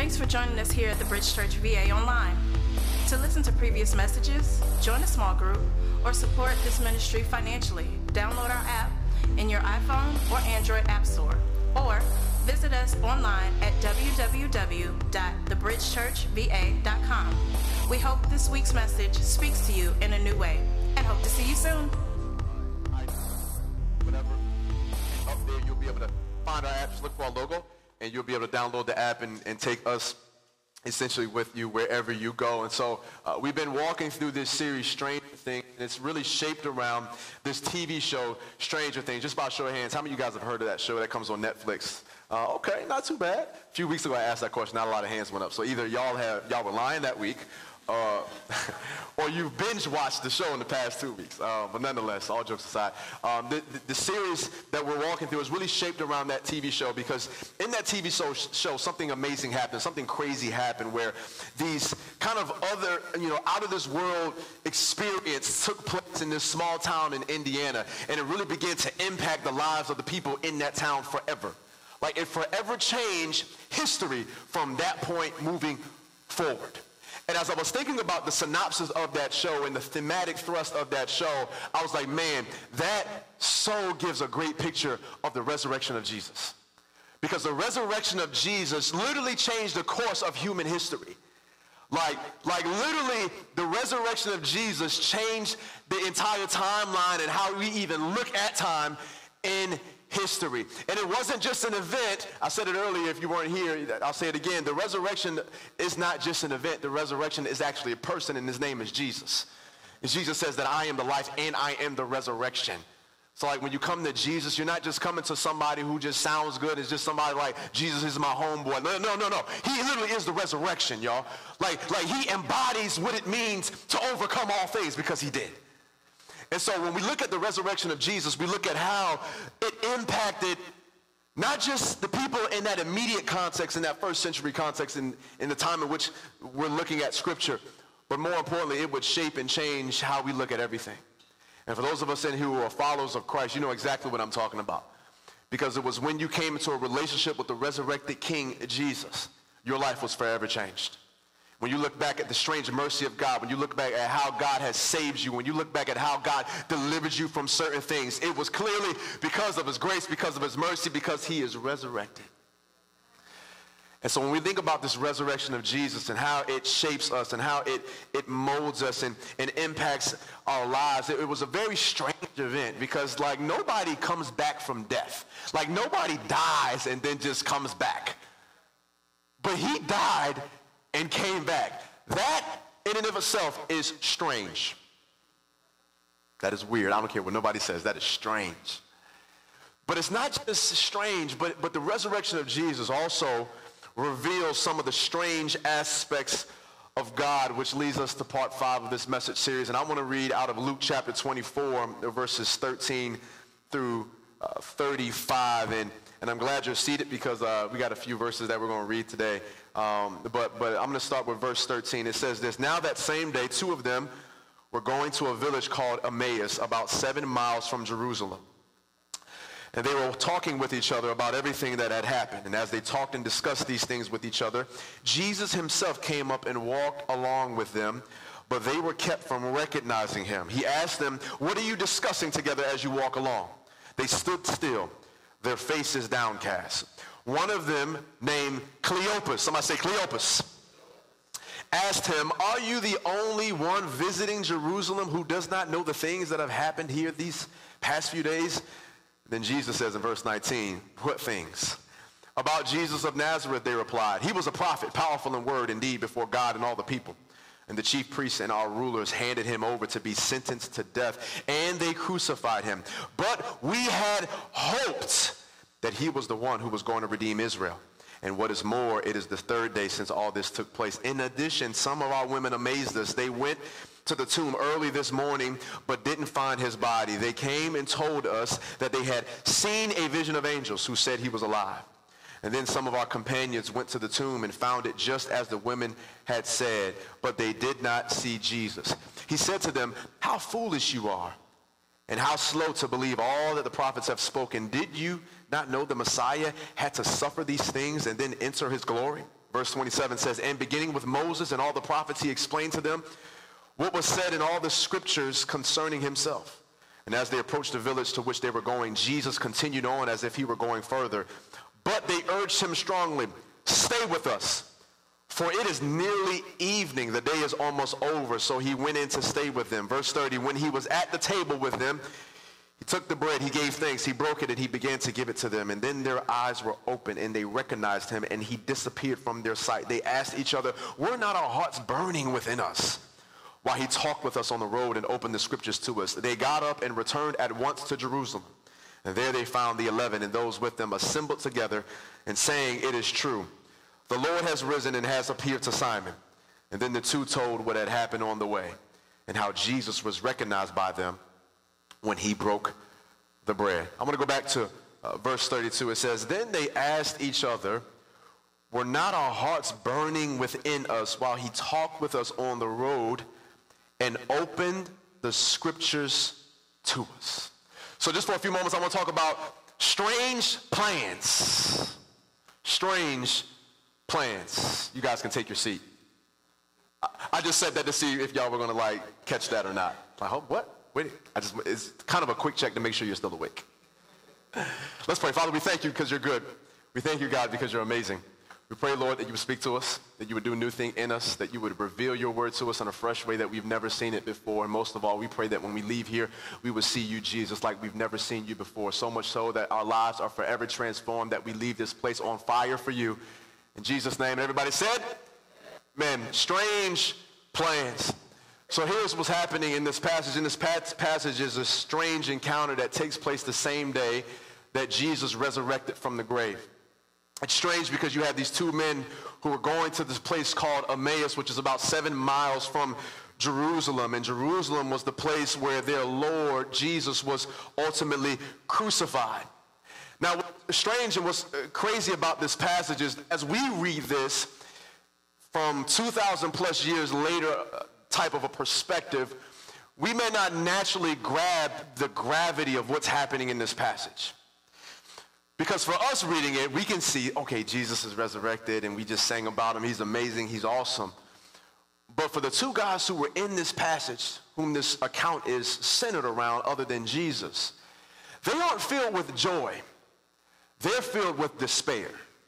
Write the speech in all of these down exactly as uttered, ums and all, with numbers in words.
Thanks for joining us here at the Bridge Church V A Online. To listen to previous messages, join a small group, or support this ministry financially, download our app in your iPhone or Android app store, or visit us online at w w w dot the bridge church v a dot com. We hope this week's message speaks to you in a new way, and hope to see you soon. Whatever, up there you'll be able to find our app. Just look for our logo, and you'll be able to download the app and, and take us essentially with you wherever you go. And so uh, we've been walking through this series, Stranger Things, and it's really shaped around this T V show, Stranger Things. Just by show of hands, how many of you guys have heard of that show that comes on Netflix? Uh, okay, not too bad. A few weeks ago I asked that question, not a lot of hands went up. So either y'all have y'all were lying that week, uh, or you've binge watched the show in the past two weeks. Uh, but nonetheless, all jokes aside, um, the, the, the series that we're walking through is really shaped around that T V show, because in that T V show, show something amazing happened, something crazy happened, where these kind of other, you know, out of this world experience took place in this small town in Indiana, and it really began to impact the lives of the people in that town forever. Like it forever changed history from that point moving forward. And as I was thinking about the synopsis of that show and the thematic thrust of that show, I was like, man, that so gives a great picture of the resurrection of Jesus. Because the resurrection of Jesus literally changed the course of human history. Like, like literally, the resurrection of Jesus changed the entire timeline and how we even look at time in history. And it wasn't just an event. I said it earlier, if you weren't here, I'll say it again. The resurrection is not just an event. The resurrection is actually a person, and his name is Jesus. And Jesus says that I am the life and I am the resurrection. So like when you come to Jesus, you're not just coming to somebody who just sounds good. It's just somebody like, Jesus is my homeboy. No, no, no, no. He literally is the resurrection, y'all. Like, like he embodies what it means to overcome all things, because he did. And so when we look at the resurrection of Jesus, we look at how it impacted not just the people in that immediate context, in that first century context, in, in the time in which we're looking at Scripture, but more importantly, it would shape and change how we look at everything. And for those of us in here who are followers of Christ, you know exactly what I'm talking about. Because it was when you came into a relationship with the resurrected King Jesus, your life was forever changed. When you look back at the strange mercy of God, when you look back at how God has saved you, when you look back at how God delivered you from certain things, it was clearly because of his grace, because of his mercy, because he is resurrected. And so when we think about this resurrection of Jesus and how it shapes us and how it, it molds us and, and impacts our lives, it, it was a very strange event, because like nobody comes back from death. Like nobody dies and then just comes back. But he died and came back. That in and of itself is strange. That is weird. I don't care what nobody says. That is strange. But it's not just strange, but, but the resurrection of Jesus also reveals some of the strange aspects of God, which leads us to part five of this message series. And I want to read out of Luke chapter twenty-four, verses thirteen through uh, thirty-five. And, and I'm glad you're seated, because uh, we got a few verses that we're going to read today. Um, but, but I'm going to start with verse thirteen. It says this: Now that same day, two of them were going to a village called Emmaus, about seven miles from Jerusalem. And they were talking with each other about everything that had happened. And as they talked and discussed these things with each other, Jesus himself came up and walked along with them, but they were kept from recognizing him. He asked them, "What are you discussing together as you walk along?" They stood still, their faces downcast. One of them, named Cleopas, somebody say Cleopas, asked him, "Are you the only one visiting Jerusalem who does not know the things that have happened here these past few days?" Then Jesus says in verse nineteen, "What things?" "About Jesus of Nazareth," they replied. "He was a prophet, powerful in word and deed before God and all the people. And the chief priests and our rulers handed him over to be sentenced to death, and they crucified him. But we had hoped that he was the one who was going to redeem Israel. And what is more, it is the third day since all this took place. In addition, some of our women amazed us. They went to the tomb early this morning, but didn't find his body. They came and told us that they had seen a vision of angels who said he was alive. And then some of our companions went to the tomb and found it just as the women had said, but they did not see Jesus." He said to them, "How foolish you are, and how slow to believe all that the prophets have spoken. Did you not know the Messiah had to suffer these things and then enter his glory?" Verse twenty-seven says, and beginning with Moses and all the prophets, he explained to them what was said in all the scriptures concerning himself. And as they approached the village to which they were going, Jesus continued on as if he were going further. But they urged him strongly, stay with us, for it is nearly evening. The day is almost over. So he went in to stay with them. Verse thirty, when he was at the table with them, he took the bread, he gave thanks, he broke it, and he began to give it to them. And then their eyes were open, and they recognized him, and he disappeared from their sight. They asked each other, were not our hearts burning within us while he talked with us on the road and opened the scriptures to us? They got up and returned at once to Jerusalem. And there they found the eleven and those with them assembled together and saying, it is true, the Lord has risen and has appeared to Simon. And then the two told what had happened on the way and how Jesus was recognized by them when he broke the bread. I'm going to go back to uh, verse thirty-two. It says, then they asked each other, were not our hearts burning within us while he talked with us on the road and opened the scriptures to us? So just for a few moments, I want to talk about strange plans. Strange plans. You guys can take your seat. I, I just said that to see if y'all were going to like catch that or not. I hope, what? Wait, I just, it's kind of a quick check to make sure you're still awake. Let's pray. Father, we thank you because you're good. We thank you, God, because you're amazing. We pray, Lord, that you would speak to us, that you would do a new thing in us, that you would reveal your word to us in a fresh way that we've never seen it before. And most of all, we pray that when we leave here, we would see you, Jesus, like we've never seen you before. So much so that our lives are forever transformed, that we leave this place on fire for you. In Jesus' name, everybody said, man, strange plans. So here's what's happening in this passage. In this passage is a strange encounter that takes place the same day that Jesus resurrected from the grave. It's strange because you have these two men who are going to this place called Emmaus, which is about seven miles from Jerusalem. And Jerusalem was the place where their Lord, Jesus, was ultimately crucified. Now, what's strange and what's crazy about this passage is as we read this from two thousand plus years later type of a perspective, we may not naturally grab the gravity of what's happening in this passage. Because for us reading it, we can see, okay, Jesus is resurrected, and we just sang about him. He's amazing. He's awesome. But for the two guys who were in this passage, whom this account is centered around other than Jesus, they aren't filled with joy. They're filled with despair.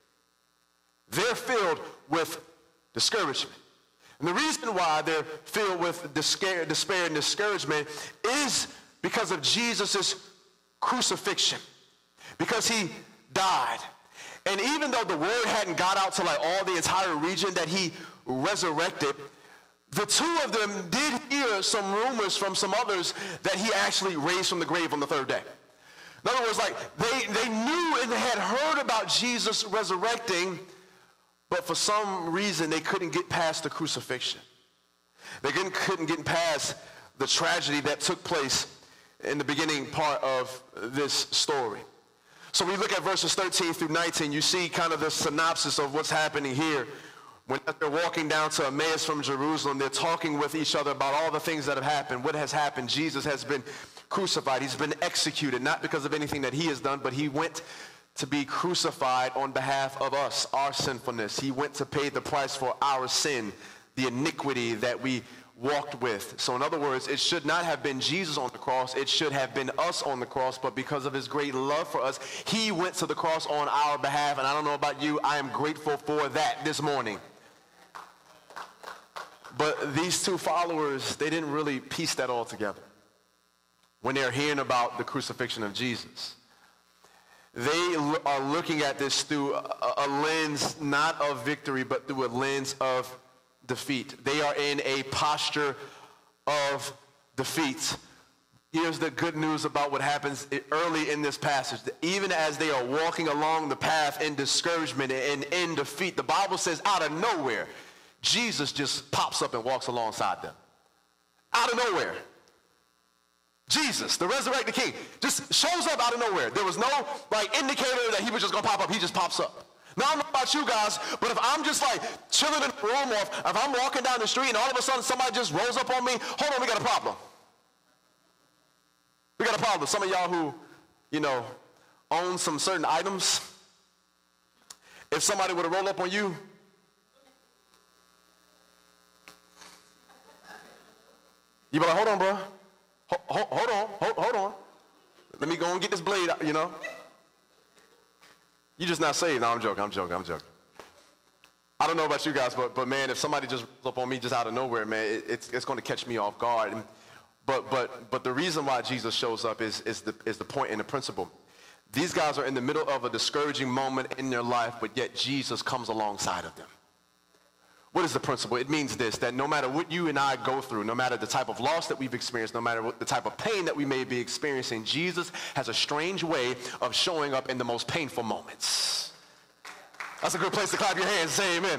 They're filled with discouragement. And the reason why they're filled with despair, despair and discouragement is because of Jesus' crucifixion. Because he died. And even though the word hadn't got out to like all the entire region that he resurrected, the two of them did hear some rumors from some others that he actually raised from the grave on the third day. In other words, like they, they knew and they had heard about Jesus resurrecting, but for some reason they couldn't get past the crucifixion. They couldn't, couldn't get past the tragedy that took place in the beginning part of this story. So we look at verses thirteen through nineteen, you see kind of the synopsis of what's happening here. When they're walking down to Emmaus from Jerusalem, they're talking with each other about all the things that have happened. What has happened? Jesus has been crucified. He's been executed, not because of anything that he has done, but he went to be crucified on behalf of us, our sinfulness. He went to pay the price for our sin, the iniquity that we walked with. So in other words, it should not have been Jesus on the cross. It should have been us on the cross, but because of his great love for us, he went to the cross on our behalf. And I don't know about you, I am grateful for that this morning. But these two followers, they didn't really piece that all together. When they're hearing about the crucifixion of Jesus, they are looking at this through a, a lens not of victory, but through a lens of defeat. They are in a posture of defeat. Here's the good news about what happens early in this passage. Even as they are walking along the path in discouragement and in defeat, the Bible says out of nowhere, Jesus just pops up and walks alongside them. Out of nowhere. Jesus, the resurrected king, just shows up out of nowhere. There was no like indicator that he was just going to pop up. He just pops up. Now, I don't know about you guys, but if I'm just like chilling in the room or if, if I'm walking down the street and all of a sudden somebody just rolls up on me, hold on, we got a problem. We got a problem. Some of y'all who, you know, own some certain items, if somebody were to roll up on you You be like, hold on, bro. Hold, hold, hold on, hold, hold on. Let me go and get this blade out, you know. You just not saved. No, I'm joking, I'm joking, I'm joking. I don't know about you guys, but, but man, if somebody just rolls up on me just out of nowhere, man, it, it's, it's going to catch me off guard. And, but, but, but the reason why Jesus shows up is, is, the, is the point and the principle. These guys are in the middle of a discouraging moment in their life, but yet Jesus comes alongside of them. What is the principle? It means this, that no matter what you and I go through, no matter the type of loss that we've experienced, no matter what the type of pain that we may be experiencing, Jesus has a strange way of showing up in the most painful moments. That's a good place to clap your hands and say amen.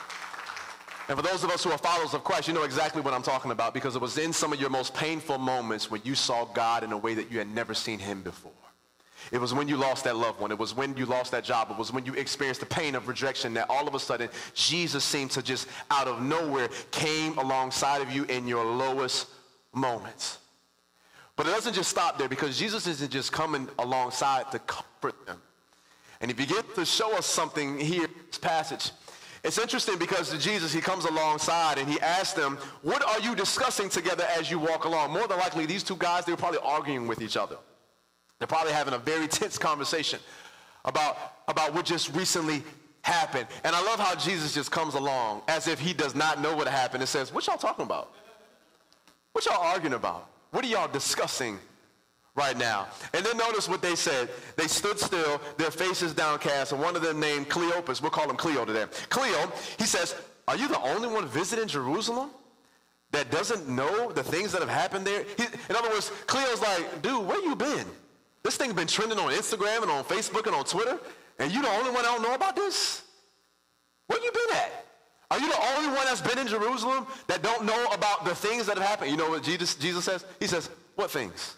And for those of us who are followers of Christ, you know exactly what I'm talking about, because it was in some of your most painful moments when you saw God in a way that you had never seen him before. It was when you lost that loved one. It was when you lost that job. It was when you experienced the pain of rejection that all of a sudden Jesus seemed to just out of nowhere came alongside of you in your lowest moments. But it doesn't just stop there, because Jesus isn't just coming alongside to comfort them. And if you get to show us something here in this passage, it's interesting because Jesus, he comes alongside and he asks them, what are you discussing together as you walk along? More than likely, these two guys, they were probably arguing with each other. They're probably having a very tense conversation about, about what just recently happened. And I love how Jesus just comes along as if he does not know what happened and says, what y'all talking about? What y'all arguing about? What are y'all discussing right now? And then notice what they said. They stood still, their faces downcast, and one of them named Cleopas, we'll call him Cleo today. Cleo, he says, are you the only one visiting Jerusalem that doesn't know the things that have happened there? He, in other words, Cleo's like, dude, where you been? This thing's been trending on Instagram and on Facebook and on Twitter, and you the only one that don't know about this? Where you been at? Are you the only one that's been in Jerusalem that don't know about the things that have happened? You know what Jesus, Jesus says? He says, what things?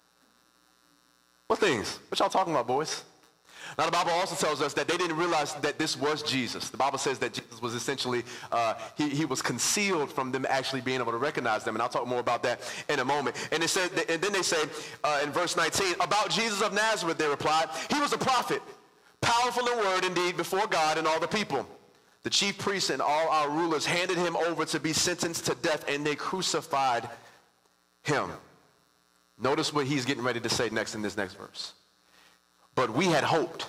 What things? What y'all talking about, boys? Now, the Bible also tells us that they didn't realize that this was Jesus. The Bible says that Jesus was essentially, uh, he, he was concealed from them actually being able to recognize them. And I'll talk more about that in a moment. And, it said, and then they say uh, in verse nineteen, about Jesus of Nazareth, they replied, he was a prophet, powerful in word indeed before God and all the people. The chief priests and all our rulers handed him over to be sentenced to death, and they crucified him. Notice what he's getting ready to say next in this next verse. But we had hoped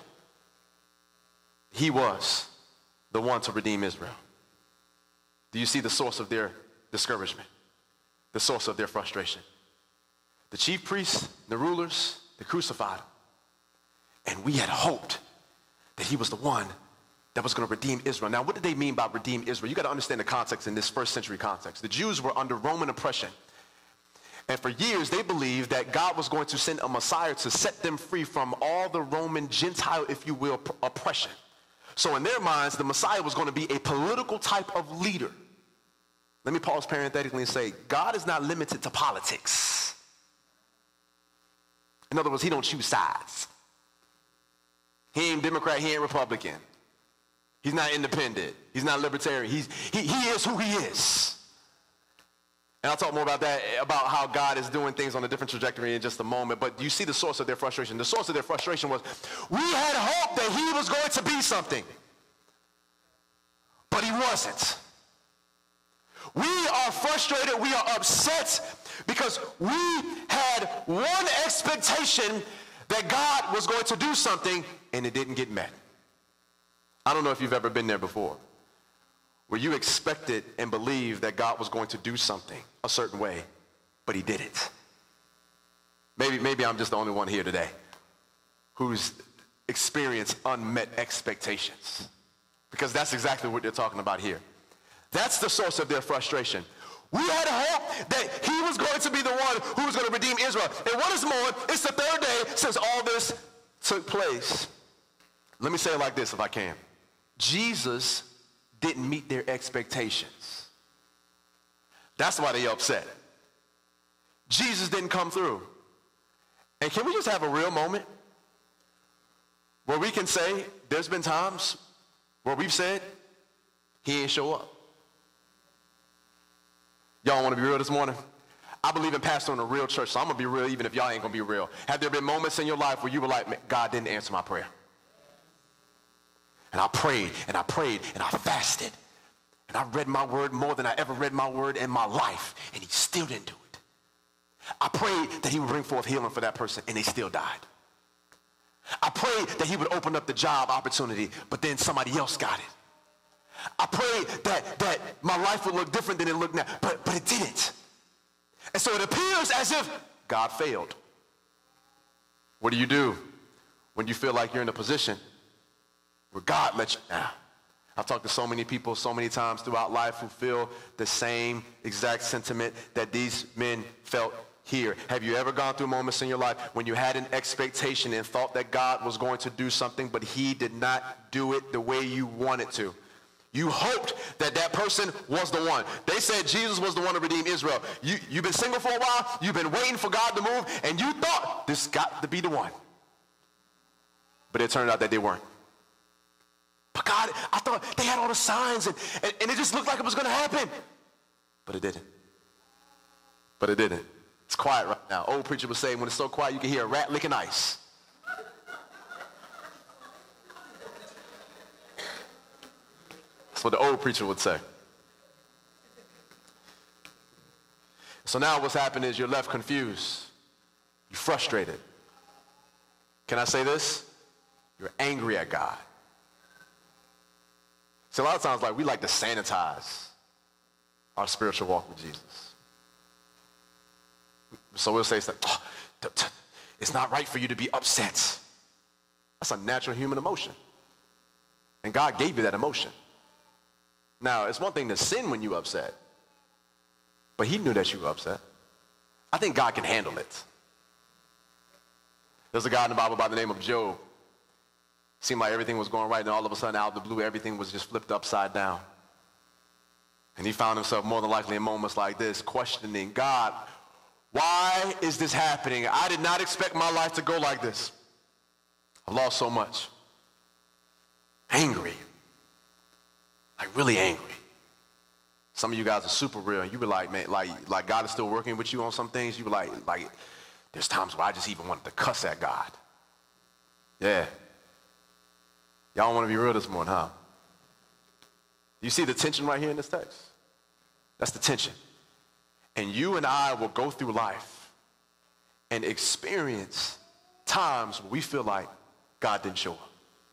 he was the one to redeem Israel. Do you see the source of their discouragement? The source of their frustration? The chief priests, the rulers, they crucified him. And we had hoped that he was the one that was going to redeem Israel. Now, what did they mean by redeem Israel? You got to understand the context in this first century context. The Jews were under Roman oppression. And for years, they believed that God was going to send a Messiah to set them free from all the Roman Gentile, if you will, oppression. So in their minds, the Messiah was going to be a political type of leader. Let me pause parenthetically and say, God is not limited to politics. In other words, he don't choose sides. He ain't Democrat, he ain't Republican. He's not independent. He's not libertarian. He's, he, he is who he is. And I'll talk more about that, about how God is doing things on a different trajectory in just a moment. But you see the source of their frustration. The source of their frustration was, we had hoped that he was going to be something. But he wasn't. We are frustrated. We are upset because we had one expectation that God was going to do something, and it didn't get met. I don't know if you've ever been there before, where you expected and believed that God was going to do something a certain way, but he didn't. Maybe, maybe I'm just the only one here today who's experienced unmet expectations, because that's exactly what they're talking about here. That's the source of their frustration. We had hope that he was going to be the one who was going to redeem Israel. And what is more, it's the third day since all this took place. Let me say it like this if I can. Jesus didn't meet their expectations. That's why they're upset. Jesus didn't come through. And can we just have a real moment where we can say there's been times where we've said he ain't show up? Y'all want to be real this morning? I believe in pastoring a real church, so I'm going to be real even if y'all ain't going to be real. Have there been moments in your life where you were like, God didn't answer my prayer? And I prayed, and I prayed, and I fasted. And I read my word more than I ever read my word in my life, and he still didn't do it. I prayed that he would bring forth healing for that person, and they still died. I prayed that he would open up the job opportunity, but then somebody else got it. I prayed that, that my life would look different than it looked now, but, but it didn't. And so it appears as if God failed. What do you do when you feel like you're in a position where God lets you down? I've talked to so many people so many times throughout life who feel the same exact sentiment that these men felt here. Have you ever gone through moments in your life when you had an expectation and thought that God was going to do something, but he did not do it the way you wanted to? You hoped that that person was the one. They said Jesus was the one to redeem Israel. You, you've been single for a while. You've been waiting for God to move, and you thought this got to be the one. But it turned out that they weren't. But God, I thought they had all the signs, and, and, and it just looked like it was going to happen. But it didn't. But it didn't. It's quiet right now. Old preacher was saying when it's so quiet, you can hear a rat licking ice. That's what the old preacher would say. So now what's happened is you're left confused. You're frustrated. Can I say this? You're angry at God. See, a lot of times, like, we like to sanitize our spiritual walk with Jesus. So we'll say, oh, it's not right for you to be upset. That's a natural human emotion. And God gave you that emotion. Now, it's one thing to sin when you're upset, but he knew that you were upset. I think God can handle it. There's a guy in the Bible by the name of Job. Seemed like everything was going right, and all of a sudden, out of the blue, everything was just flipped upside down. And he found himself more than likely in moments like this, questioning, God, why is this happening? I did not expect my life to go like this. I've lost so much. Angry. Like really angry. Some of you guys are super real, and you were like, man, like, like God is still working with you on some things. You were like, like, there's times where I just even wanted to cuss at God. Yeah. Y'all want to be real this morning, huh? You see the tension right here in this text? That's the tension. And you and I will go through life and experience times where we feel like God didn't show up.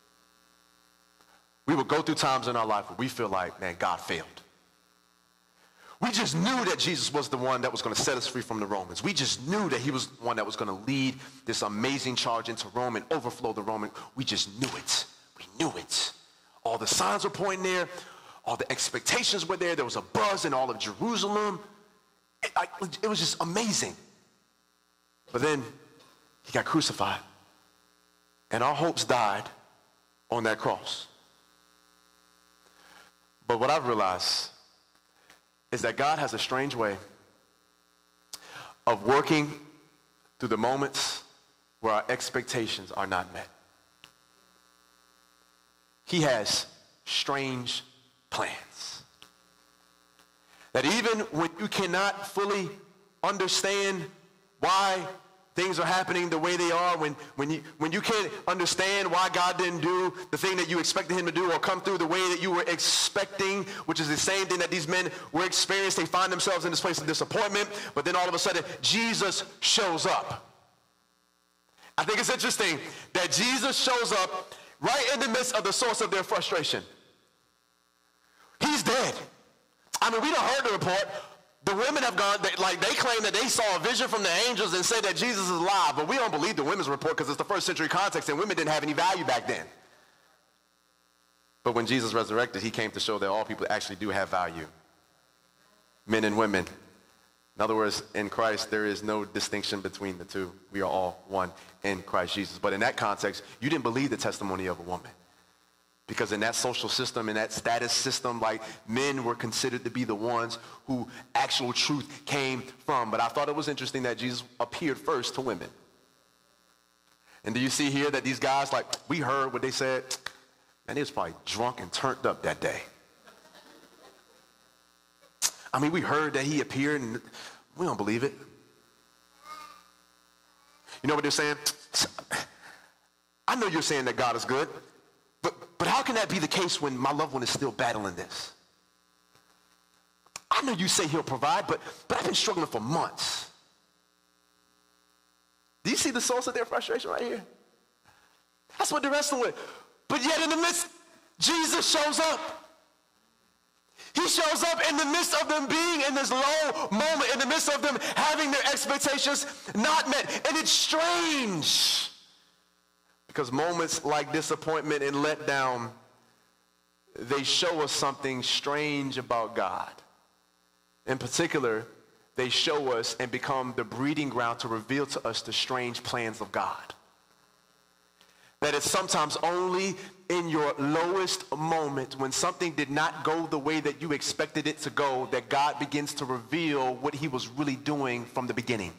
We will go through times in our life where we feel like, man, God failed. We just knew that Jesus was the one that was going to set us free from the Romans. We just knew that he was the one that was going to lead this amazing charge into Rome and overflow the Roman. We just knew it. We knew it. All the signs were pointing there. All the expectations were there. There was a buzz in all of Jerusalem. It, I, it was just amazing. But then he got crucified. And our hopes died on that cross. But what I've realized is that God has a strange way of working through the moments where our expectations are not met. He has strange plans. That even when you cannot fully understand why things are happening the way they are, when, when, you, when you can't understand why God didn't do the thing that you expected him to do or come through the way that you were expecting, which is the same thing that these men were experiencing. They find themselves in this place of disappointment, but then all of a sudden, Jesus shows up. I think it's interesting that Jesus shows up right in the midst of the source of their frustration. He's dead. I mean, we done heard the report. The women have gone, they, like they claim that they saw a vision from the angels and said that Jesus is alive, but we don't believe the women's report because it's the first century context and women didn't have any value back then. But when Jesus resurrected, he came to show that all people actually do have value. Men and women. In other words, in Christ, there is no distinction between the two. We are all one in Christ Jesus. But in that context, you didn't believe the testimony of a woman. Because in that social system, in that status system, like men were considered to be the ones who actual truth came from. But I thought it was interesting that Jesus appeared first to women. And do you see here that these guys, like, we heard what they said? Man, they was probably drunk and turned up that day. I mean, we heard that he appeared and we don't believe it. You know what they're saying? I know you're saying that God is good. But, but how can that be the case when my loved one is still battling this? I know you say he'll provide, but, but I've been struggling for months. Do you see the source of their frustration right here? That's what they're wrestling with. But yet in the midst, Jesus shows up. He shows up in the midst of them being in this low moment, in the midst of them having their expectations not met. And it's strange because moments like disappointment and letdown, they show us something strange about God. In particular, they show us and become the breeding ground to reveal to us the strange plans of God. That it's sometimes only in your lowest moment when something did not go the way that you expected it to go that God begins to reveal what he was really doing from the beginning.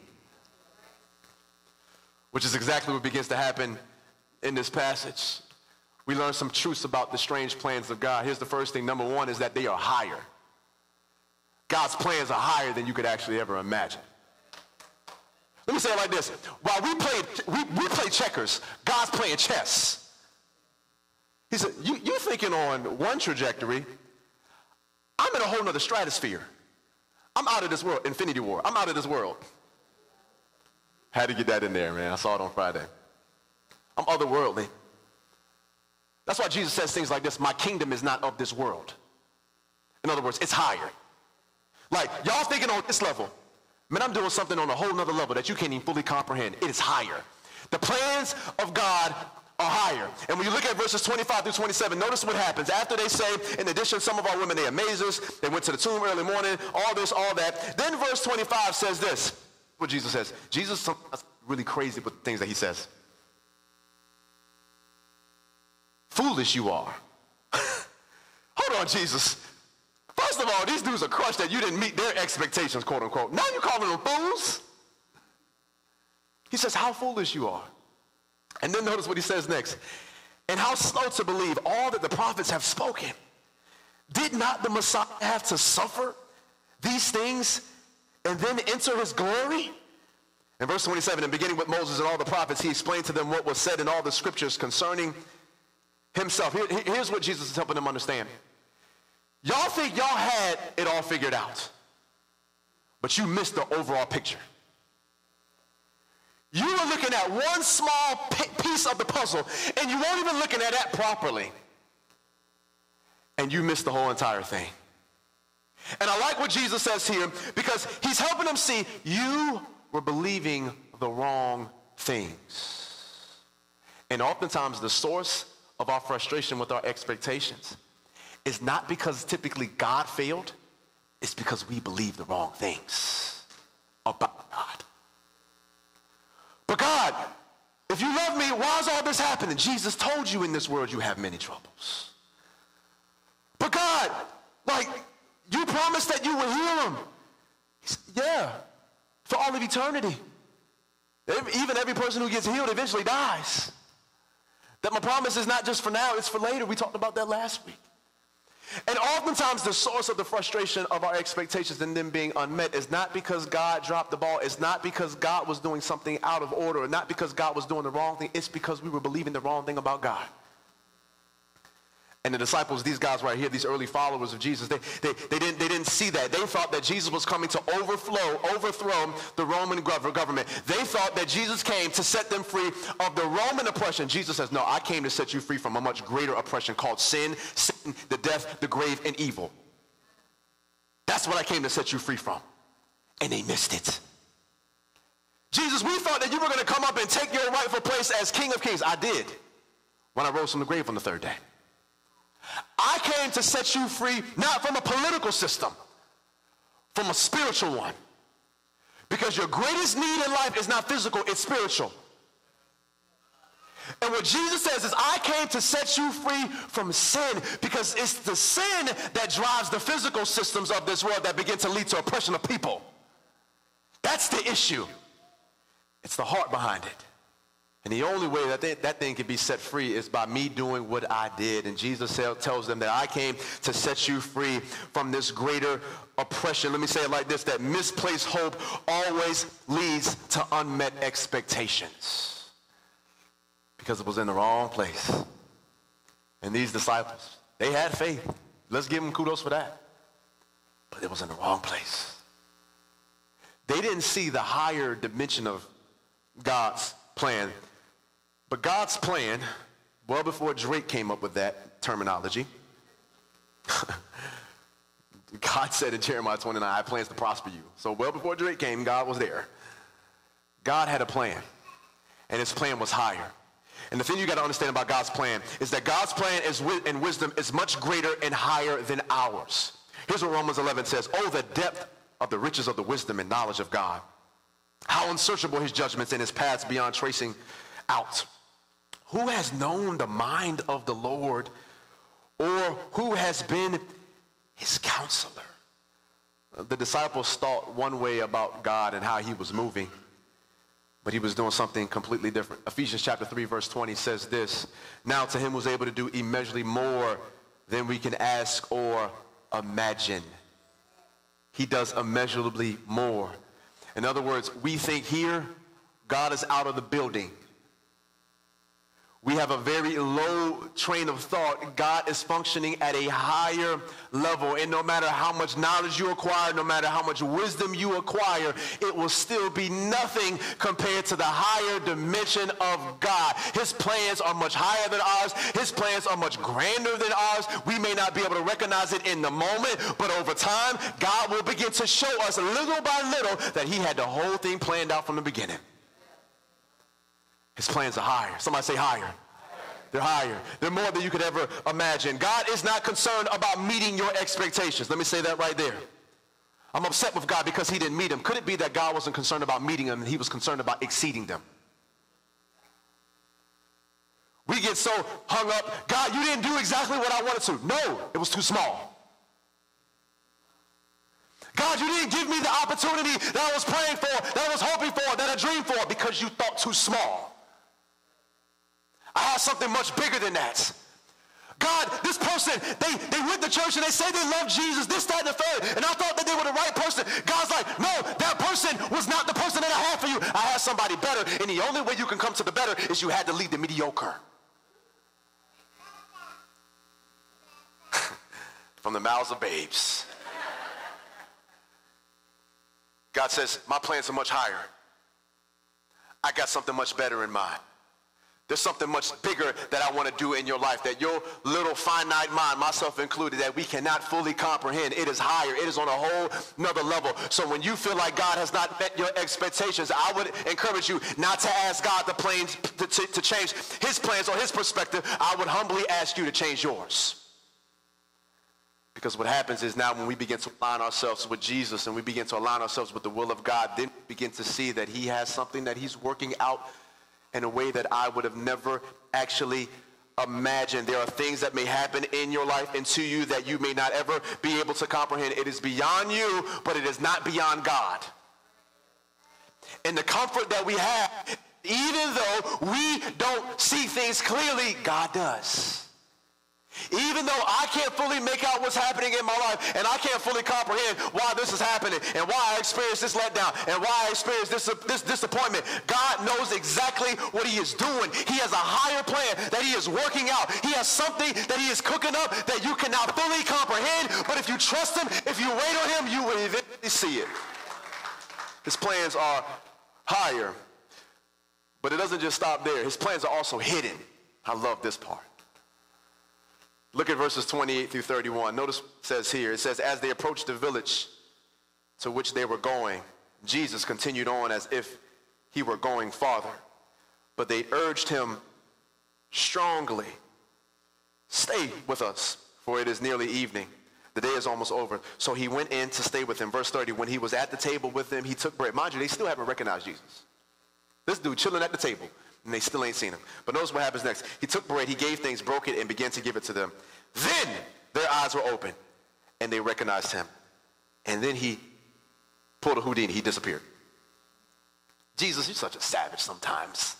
Which is exactly what begins to happen in this passage. We learn some truths about the strange plans of God. Here's the first thing. Number one is that they are higher. God's plans are higher than you could actually ever imagine. Let me say it like this. While we play, we, we play checkers, God's playing chess. He said, you, you're thinking on one trajectory. I'm in a whole nother stratosphere. I'm out of this world. Infinity War. I'm out of this world. Had to get that in there, man. I saw it on Friday. I'm otherworldly. That's why Jesus says things like this. My kingdom is not of this world. In other words, it's higher. Like, y'all thinking on this level. Man, I'm doing something on a whole nother level that you can't even fully comprehend. It is higher. The plans of God are higher. And when you look at verses twenty-five through twenty-seven, notice what happens. After they say, in addition, some of our women, they amaze us. They went to the tomb early morning, all this, all that. Then verse twenty-five says this, what Jesus says. Jesus is really crazy with the things that he says. Foolish you are. Hold on, Jesus. First of all, these dudes are crushed that you didn't meet their expectations, quote unquote. Now you're calling them fools? He says, how foolish you are. And then notice what he says next. And how slow to believe all that the prophets have spoken. Did not the Messiah have to suffer these things and then enter his glory? In verse twenty-seven, and beginning with Moses and all the prophets, he explained to them what was said in all the scriptures concerning himself. Here, here's what Jesus is helping them understand. Y'all think y'all had it all figured out, but you missed the overall picture. You were looking at one small piece of the puzzle, and you weren't even looking at that properly. And you missed the whole entire thing. And I like what Jesus says here, because he's helping them see you were believing the wrong things. And oftentimes the source of our frustration with our expectations is not because typically God failed, it's because we believe the wrong things about God. But God, if you love me, why is all this happening? Jesus told you in this world you have many troubles. But God, like, you promised that you would heal them. Yeah, for all of eternity. Even every person who gets healed eventually dies. That my promise is not just for now, it's for later. We talked about that last week. And oftentimes the source of the frustration of our expectations and them being unmet is not because God dropped the ball. It's not because God was doing something out of order, or not because God was doing the wrong thing. It's because we were believing the wrong thing about God. And the disciples, these guys right here, these early followers of Jesus, they, they, they, didn't, they didn't see that. They thought that Jesus was coming to overflow, overthrow the Roman government. They thought that Jesus came to set them free of the Roman oppression. Jesus says, no, I came to set you free from a much greater oppression called sin, Satan, the death, the grave, and evil. That's what I came to set you free from. And they missed it. Jesus, we thought that you were going to come up and take your rightful place as King of Kings. I did when I rose from the grave on the third day. I came to set you free, not from a political system, from a spiritual one. Because your greatest need in life is not physical, it's spiritual. And what Jesus says is, I came to set you free from sin, because it's the sin that drives the physical systems of this world that begin to lead to oppression of people. That's the issue. It's the heart behind it. And the only way that they, that thing can be set free is by me doing what I did. And Jesus tells them that I came to set you free from this greater oppression. Let me say it like this, that misplaced hope always leads to unmet expectations. Because it was in the wrong place. And these disciples, they had faith. Let's give them kudos for that. But it was in the wrong place. They didn't see the higher dimension of God's plan. But God's plan, well before Drake came up with that terminology, God said in Jeremiah twenty-nine, I have plans to prosper you. So well before Drake came, God was there. God had a plan, and his plan was higher. And the thing you got to understand about God's plan is that God's plan is wi- and wisdom is much greater and higher than ours. Here's what Romans eleven says. Oh, the depth of the riches of the wisdom and knowledge of God. How unsearchable his judgments and his paths beyond tracing out. Who has known the mind of the Lord, or who has been his counselor? The disciples thought one way about God and how he was moving, but he was doing something completely different. Ephesians chapter three, verse twenty says this, now to him who's able to do immeasurably more than we can ask or imagine. He does immeasurably more. In other words, we think here, God is out of the building. We have a very low train of thought. God is functioning at a higher level. And no matter how much knowledge you acquire, no matter how much wisdom you acquire, it will still be nothing compared to the higher dimension of God. His plans are much higher than ours. His plans are much grander than ours. We may not be able to recognize it in the moment, but over time, God will begin to show us little by little that he had the whole thing planned out from the beginning. His plans are higher. Somebody say higher. They're higher. They're more than you could ever imagine. God is not concerned about meeting your expectations. Let me say that right there. I'm upset with God because he didn't meet them. Could it be that God wasn't concerned about meeting them and he was concerned about exceeding them? We get so hung up, God, you didn't do exactly what I wanted to. No, it was too small. God, you didn't give me the opportunity that I was praying for, that I was hoping for, that I dreamed for, because you thought too small. I have something much bigger than that. God, this person, they, they went to church and they say they love Jesus, this, that, and the third, and I thought that they were the right person. God's like, no, that person was not the person that I had for you. I had somebody better, and the only way you can come to the better is you had to leave the mediocre. From the mouths of babes. God says, my plans are much higher. I got something much better in mind. There's something much bigger that I want to do in your life that your little finite mind, myself included, that we cannot fully comprehend. It is higher. It is on a whole nother level. So when you feel like God has not met your expectations, I would encourage you not to ask God the plans to, to, to change his plans or his perspective. I would humbly ask you to change yours. Because what happens is now when we begin to align ourselves with Jesus and we begin to align ourselves with the will of God, then we begin to see that he has something that he's working out in a way that I would have never actually imagined. There are things that may happen in your life and to you that you may not ever be able to comprehend. It is beyond you, but it is not beyond God. And the comfort that we have, even though we don't see things clearly, God does. Even though I can't fully make out what's happening in my life and I can't fully comprehend why this is happening and why I experienced this letdown and why I experienced this, this disappointment, God knows exactly what he is doing. He has a higher plan that he is working out. He has something that he is cooking up that you cannot fully comprehend, but if you trust him, if you wait on him, you will eventually see it. His plans are higher, but it doesn't just stop there. His plans are also hidden. I love this part. Look at verses twenty-eight through thirty-one. Notice what it says here. It says, as they approached the village to which they were going, Jesus continued on as if he were going farther. But they urged him strongly, stay with us, for it is nearly evening. The day is almost over. So he went in to stay with them. Verse thirty, when he was at the table with them, he took bread. Mind you, they still haven't recognized Jesus. This dude chilling at the table. And they still ain't seen him. But notice what happens next. He took bread, he gave thanks, broke it, and began to give it to them. Then their eyes were open, and they recognized him. And then he pulled a Houdini. He disappeared. Jesus, you're such a savage sometimes.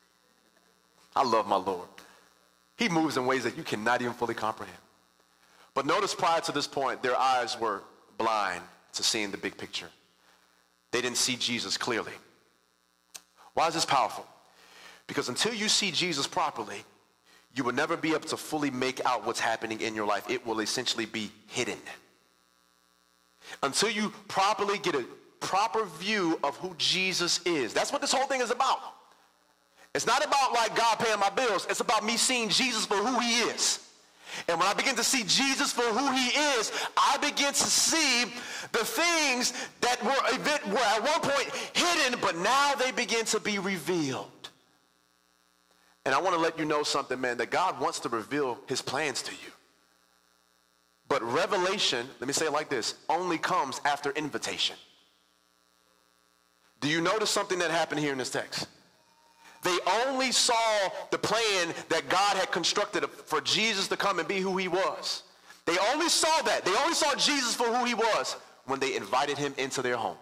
I love my Lord. He moves in ways that you cannot even fully comprehend. But notice prior to this point, their eyes were blind to seeing the big picture. They didn't see Jesus clearly. Why is this powerful? Because until you see Jesus properly, you will never be able to fully make out what's happening in your life. It will essentially be hidden. Until you properly get a proper view of who Jesus is. That's what this whole thing is about. It's not about like God paying my bills. It's about me seeing Jesus for who he is. And when I begin to see Jesus for who he is, I begin to see the things that were, were at one point hidden, but now they begin to be revealed. And I want to let you know something, man, that God wants to reveal his plans to you. But revelation, let me say it like this, only comes after invitation. Do you notice something that happened here in this text? They only saw the plan that God had constructed for Jesus to come and be who he was. They only saw that. They only saw Jesus for who he was when they invited him into their home.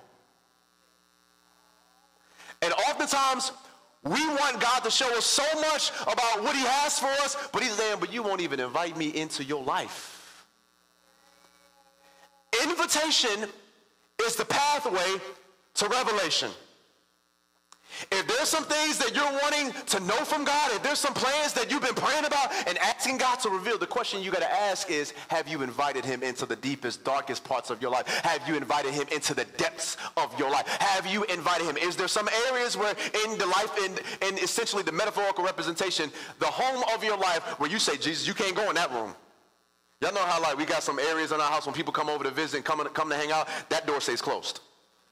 And oftentimes, we want God to show us so much about what he has for us, but he's saying, but you won't even invite me into your life. Invitation is the pathway to revelation. If there's some things that you're wanting to know from God, if there's some plans that you've been praying about and asking God to reveal, the question you got to ask is, have you invited him into the deepest, darkest parts of your life? Have you invited him into the depths of your life? Have you invited him? Is there some areas where in the life, in, in essentially the metaphorical representation, the home of your life, where you say, Jesus, you can't go in that room? Y'all know how like we got some areas in our house when people come over to visit and come, come to hang out, that door stays closed.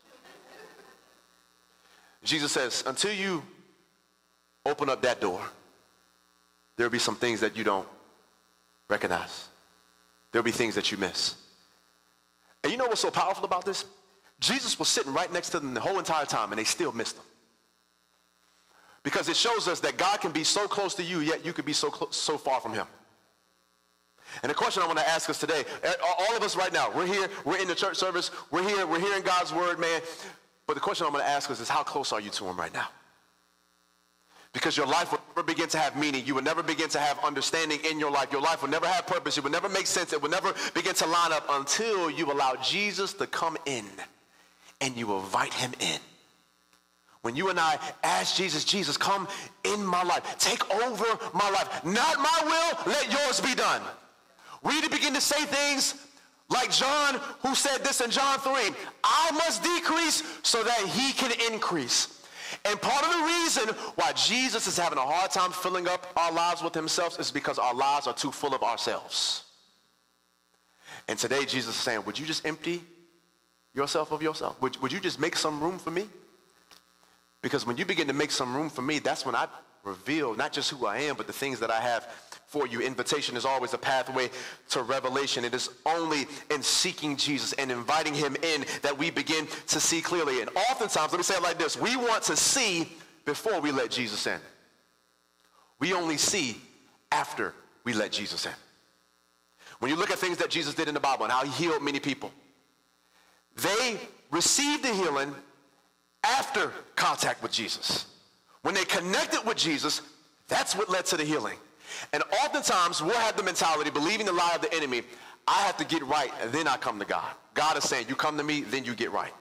Jesus says, until you open up that door, there'll be some things that you don't recognize. There'll be things that you miss. And you know what's so powerful about this? Jesus was sitting right next to them the whole entire time, and they still missed him. Because it shows us that God can be so close to you, yet you could be so close, so far from him. And the question I want to ask us today, all of us right now, we're here, we're in the church service, we're here, we're hearing God's word, man. But the question I'm going to ask us is, how close are you to him right now? Because your life will never begin to have meaning. You will never begin to have understanding in your life. Your life will never have purpose. It will never make sense. It will never begin to line up until you allow Jesus to come in and you invite him in. When you and I ask Jesus, Jesus, come in my life. Take over my life. Not my will, let yours be done. We need to begin to say things like John, who said this in John three, I must decrease so that he can increase. And part of the reason why Jesus is having a hard time filling up our lives with himself is because our lives are too full of ourselves. And today Jesus is saying, would you just empty yourself of yourself? Would, would you just make some room for me? Because when you begin to make some room for me, that's when I reveal not just who I am, but the things that I have for you. Invitation is always a pathway to revelation. It is only in seeking Jesus and inviting him in that we begin to see clearly. And oftentimes, let me say it like this, we want to see before we let Jesus in. We only see after we let Jesus in. When you look at things that Jesus did in the Bible and how he healed many people, they received the healing after contact with Jesus. When they connected with Jesus, that's what led to the healing. And oftentimes, we'll have the mentality, believing the lie of the enemy, I have to get right, and then I come to God. God is saying, you come to me, then you get right.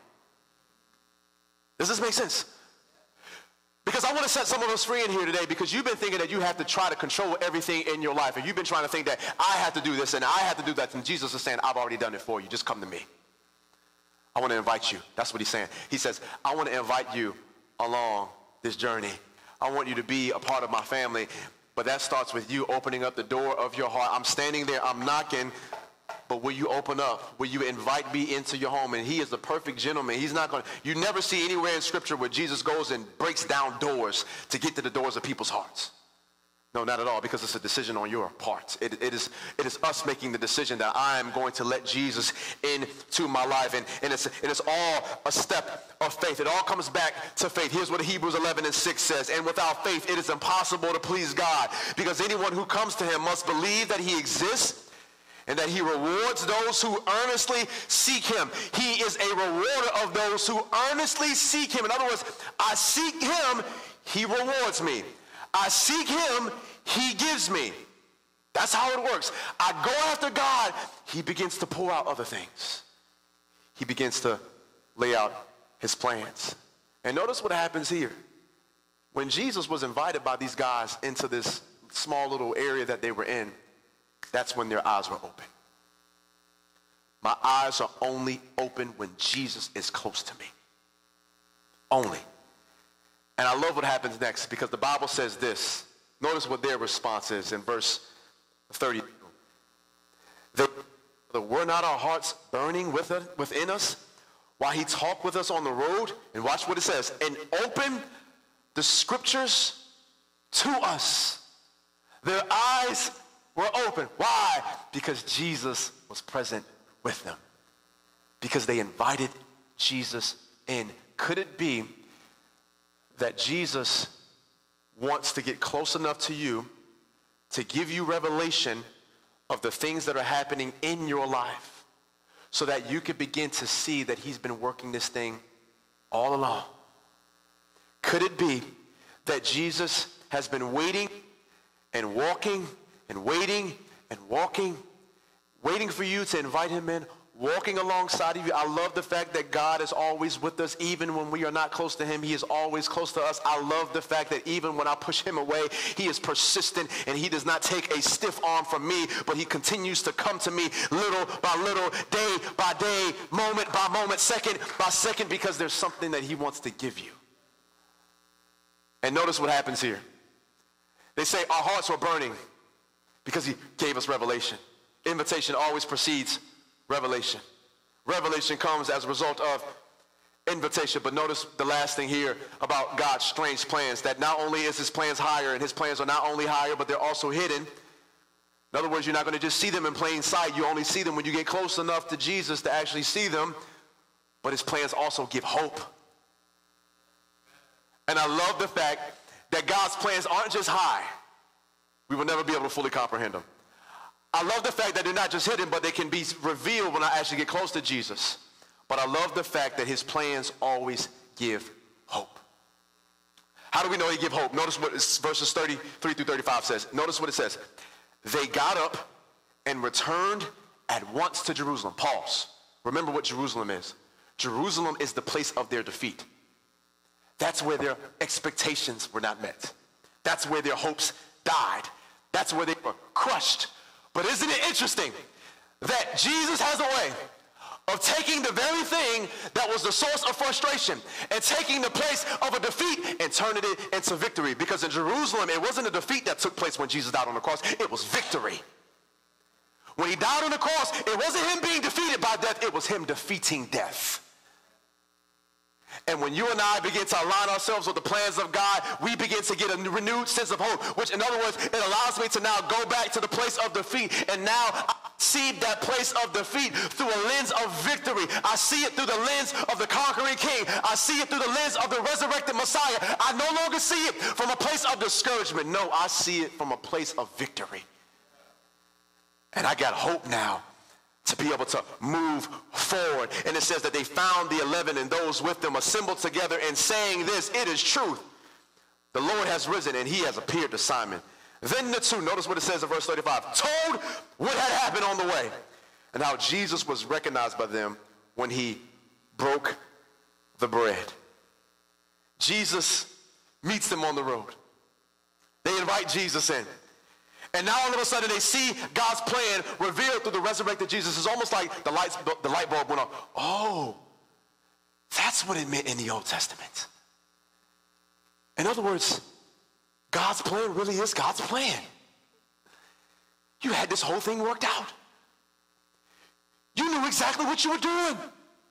Does this make sense? Because I want to set some of us free in here today, because you've been thinking that you have to try to control everything in your life, and you've been trying to think that I have to do this, and I have to do that, and Jesus is saying, I've already done it for you. Just come to me. I want to invite you. That's what he's saying. He says, I want to invite you along this journey. I want you to be a part of my family. But that starts with you opening up the door of your heart. I'm standing there, I'm knocking, but will you open up? Will you invite me into your home? And he is the perfect gentleman. He's not going to, you never see anywhere in Scripture where Jesus goes and breaks down doors to get to the doors of people's hearts. No, not at all, because it's a decision on your part. It, it, is, it is us making the decision that I am going to let Jesus into my life. And, and it's, it is all a step of faith. It all comes back to faith. Here's what Hebrews eleven and six says. And without faith, it is impossible to please God, because anyone who comes to him must believe that he exists and that he rewards those who earnestly seek him. He is a rewarder of those who earnestly seek him. In other words, I seek him, he rewards me. I seek him, he gives me. That's how it works. I go after God, he begins to pour out other things. He begins to lay out his plans. And notice what happens here. When Jesus was invited by these guys into this small little area that they were in, that's when their eyes were open. My eyes are only open when Jesus is close to me. only. And I love what happens next, because the Bible says this. Notice what their response is in verse thirty. They, were not our hearts burning with us, within us while he talked with us on the road? And watch what it says. And open the scriptures to us. Their eyes were open. Why? Because Jesus was present with them. Because they invited Jesus in. Could it be that Jesus wants to get close enough to you to give you revelation of the things that are happening in your life so that you could begin to see that he's been working this thing all along? Could it be that Jesus has been waiting and walking and waiting and walking, waiting for you to invite him in, walking alongside of you? I love the fact that God is always with us. Even when we are not close to him, he is always close to us. I love the fact that even when I push him away, he is persistent and he does not take a stiff arm from me, but he continues to come to me little by little, day by day, moment by moment, second by second, because there's something that he wants to give you. And notice what happens here. They say our hearts were burning because he gave us revelation. Invitation always precedes revelation. Revelation comes as a result of invitation. But notice the last thing here about God's strange plans, that not only is his plans higher, and his plans are not only higher, but they're also hidden. In other words, you're not going to just see them in plain sight. You only see them when you get close enough to Jesus to actually see them. But his plans also give hope. And I love the fact that God's plans aren't just high. We will never be able to fully comprehend them. I love the fact that they're not just hidden, but they can be revealed when I actually get close to Jesus. But I love the fact that his plans always give hope. How do we know they give hope? Notice what verses thirty-three through thirty-five says. Notice what it says. They got up and returned at once to Jerusalem. Pause. Remember what Jerusalem is. Jerusalem is the place of their defeat. That's where their expectations were not met. That's where their hopes died. That's where they were crushed. But isn't it interesting that Jesus has a way of taking the very thing that was the source of frustration and taking the place of a defeat and turning it into victory? Because in Jerusalem, it wasn't a defeat that took place when Jesus died on the cross. It was victory. When he died on the cross, it wasn't him being defeated by death. It was him defeating death. And when you and I begin to align ourselves with the plans of God, we begin to get a renewed sense of hope, which in other words, it allows me to now go back to the place of defeat. And now I see that place of defeat through a lens of victory. I see it through the lens of the conquering king. I see it through the lens of the resurrected Messiah. I no longer see it from a place of discouragement. No, I see it from a place of victory. And I got hope now to be able to move forward. And it says that they found the eleven and those with them assembled together and saying this, it is truth. The Lord has risen and he has appeared to Simon. Then the two, notice what it says in verse thirty-five, told what had happened on the way and how Jesus was recognized by them when he broke the bread. Jesus meets them on the road. They invite Jesus in. And now all of a sudden they see God's plan revealed through the resurrected Jesus. It's almost like the, lights, the light bulb went off. Oh, that's what it meant in the Old Testament. In other words, God's plan really is God's plan. You had this whole thing worked out. You knew exactly what you were doing.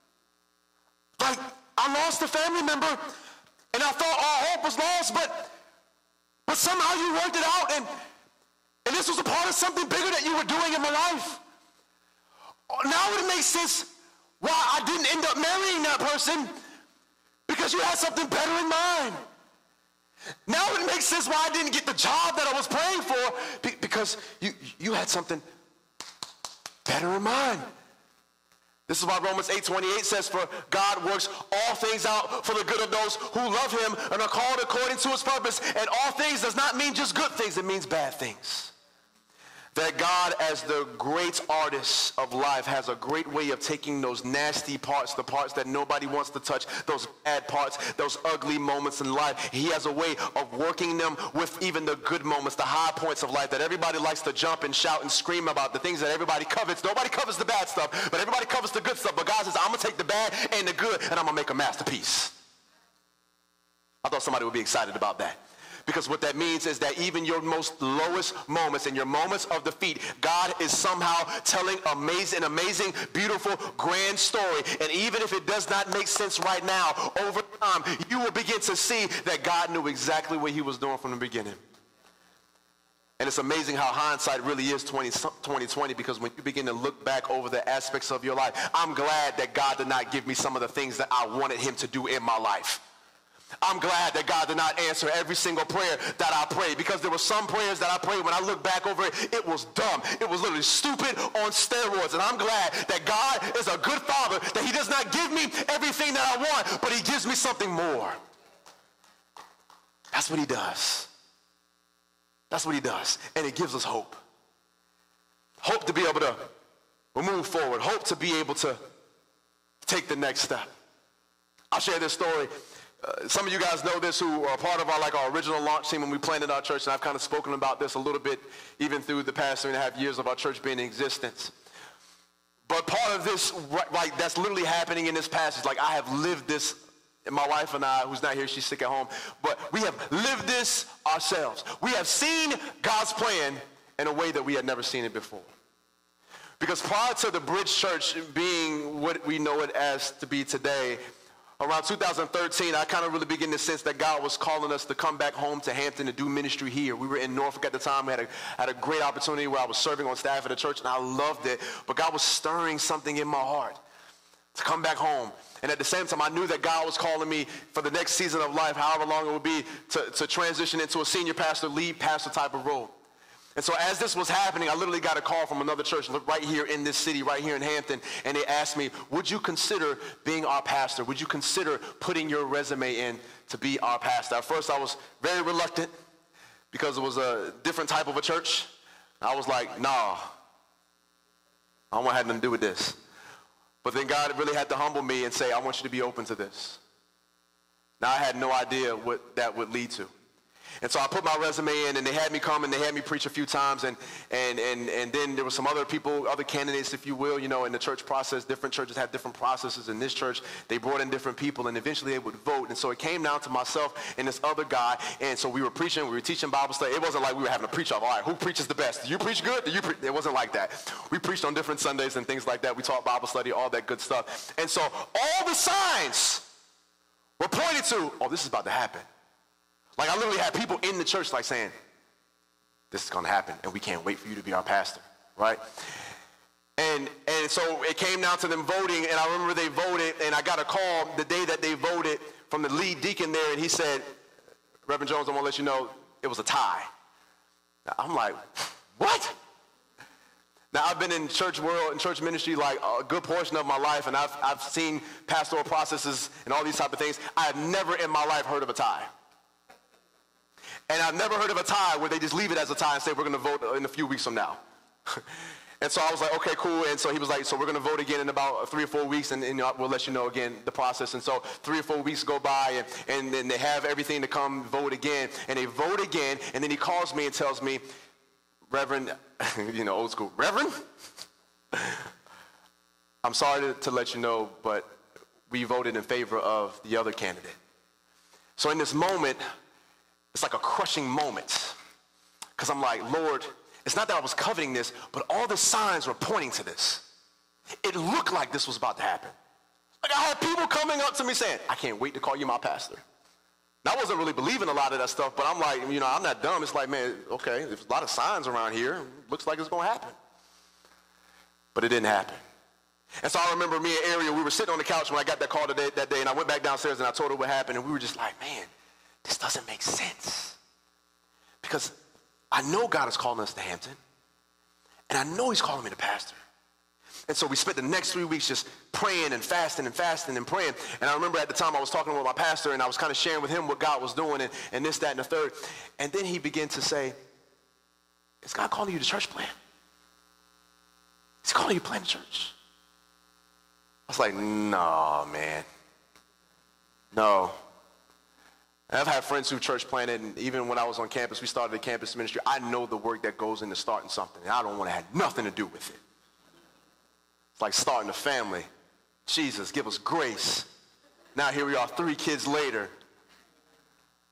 Like, I lost a family member and I thought all hope was lost, but, but somehow you worked it out, and And this was a part of something bigger that you were doing in my life. Now it makes sense why I didn't end up marrying that person, because you had something better in mind. Now it makes sense why I didn't get the job that I was praying for, because you, you had something better in mind. This is why Romans eight twenty-eight says, for God works all things out for the good of those who love him and are called according to his purpose. And all things does not mean just good things, it means bad things. That God, as the great artist of life, has a great way of taking those nasty parts, the parts that nobody wants to touch, those bad parts, those ugly moments in life. He has a way of working them with even the good moments, the high points of life that everybody likes to jump and shout and scream about, the things that everybody covets. Nobody covets the bad stuff, but everybody covets the good stuff. But God says, I'm going to take the bad and the good, and I'm going to make a masterpiece. I thought somebody would be excited about that. Because what that means is that even your most lowest moments and your moments of defeat, God is somehow telling amazing, amazing, beautiful, grand story. And even if it does not make sense right now, over time, you will begin to see that God knew exactly what he was doing from the beginning. And it's amazing how hindsight really is twenty twenty, because when you begin to look back over the aspects of your life, I'm glad that God did not give me some of the things that I wanted him to do in my life. I'm glad that God did not answer every single prayer that I prayed, because there were some prayers that I prayed, when I look back over it, it was dumb. It was literally stupid on steroids. And I'm glad that God is a good father, that he does not give me everything that I want, but he gives me something more. That's what he does. That's what he does. And it gives us hope. Hope to be able to move forward. Hope to be able to take the next step. I'll share this story. Uh, some of you guys know this who are part of our like our original launch team when we planted our church, and I've kind of spoken about this a little bit even through the past three and a half years of our church being in existence. But part of this, right, like that's literally happening in this passage. Like I have lived this, and my wife and I, who's not here, she's sick at home, but we have lived this ourselves. We have seen God's plan in a way that we had never seen it before. Because prior to the Bridge Church being what we know it as to be today, around two thousand thirteen, I kind of really began to sense that God was calling us to come back home to Hampton to do ministry here. We were in Norfolk at the time. We had a, had a great opportunity where I was serving on staff at the church, and I loved it. But God was stirring something in my heart to come back home. And at the same time, I knew that God was calling me for the next season of life, however long it would be, to, to transition into a senior pastor, lead pastor type of role. And so as this was happening, I literally got a call from another church right here in this city, right here in Hampton, and they asked me, would you consider being our pastor? Would you consider putting your resume in to be our pastor? At first, I was very reluctant because it was a different type of a church. I was like, nah, I don't want to have nothing to do with this. But then God really had to humble me and say, I want you to be open to this. Now, I had no idea what that would lead to. And so I put my resume in, and they had me come, and they had me preach a few times, and and and and then there were some other people, other candidates, if you will, you know, in the church process. Different churches have different processes. In this church, they brought in different people, and eventually they would vote. And so it came down to myself and this other guy, and so we were preaching, we were teaching Bible study. It wasn't like we were having a preach-off. All right, who preaches the best? Do you preach good? Do you pre-? It wasn't like that. We preached on different Sundays and things like that. We taught Bible study, all that good stuff. And so all the signs were pointed to, oh, this is about to happen. Like I literally had people in the church like saying, this is going to happen, and we can't wait for you to be our pastor, right? And and so it came down to them voting, and I remember they voted, and I got a call the day that they voted from the lead deacon there, and he said, Reverend Jones, I want to let you know it was a tie. Now, I'm like, what? Now, I've been in church world and church ministry like a good portion of my life, and I've, I've seen pastoral processes and all these type of things. I have never in my life heard of a tie. And I've never heard of a tie where they just leave it as a tie and say, we're going to vote in a few weeks from now. And so I was like, okay, cool. And so he was like, so we're going to vote again in about three or four weeks, and, and we'll let you know again the process. And so three or four weeks go by, and, and then they have everything to come vote again. And they vote again, and then he calls me and tells me, Reverend, you know, old school, Reverend, I'm sorry to, to let you know, but we voted in favor of the other candidate. So in this moment, it's like a crushing moment, because I'm like, Lord, it's not that I was coveting this, but all the signs were pointing to this. It looked like this was about to happen. Like I had people coming up to me saying, I can't wait to call you my pastor. Now, I wasn't really believing a lot of that stuff, but I'm like, you know, I'm not dumb. It's like, man, okay, there's a lot of signs around here. Looks like it's going to happen. But it didn't happen. And so I remember me and Ariel, we were sitting on the couch when I got that call today, that day, and I went back downstairs and I told her what happened, and we were just like, man, this doesn't make sense. Because I know God is calling us to Hampton, and I know he's calling me to pastor. And so we spent the next three weeks just praying and fasting and fasting and praying. And I remember at the time I was talking with my pastor, and I was kind of sharing with him what God was doing and, and this, that, and the third. And then he began to say, is God calling you to church plant? He's calling you to plant a church. I was like, no, man. No. And I've had friends who church planted, and even when I was on campus, we started a campus ministry. I know the work that goes into starting something, and I don't want to have nothing to do with it. It's like starting a family. Jesus, give us grace. Now here we are three kids later.